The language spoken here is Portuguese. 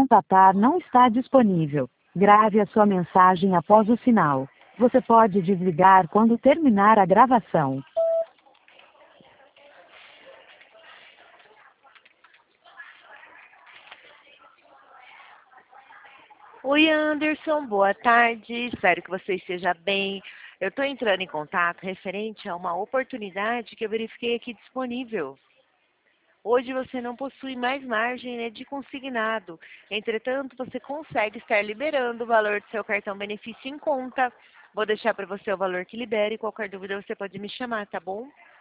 contatar não está disponível. Grave a sua mensagem após o sinal. Você pode desligar quando terminar a gravação. Oi, Anderson, boa tarde. Espero que você esteja bem. Eu estou entrando em contato referente a uma oportunidade que eu verifiquei aqui disponível. Hoje você não possui mais margem, né, de consignado. Entretanto, você consegue estar liberando o valor do seu cartão benefício em conta. Vou deixar para você o valor que libera e qualquer dúvida você pode me chamar, tá bom?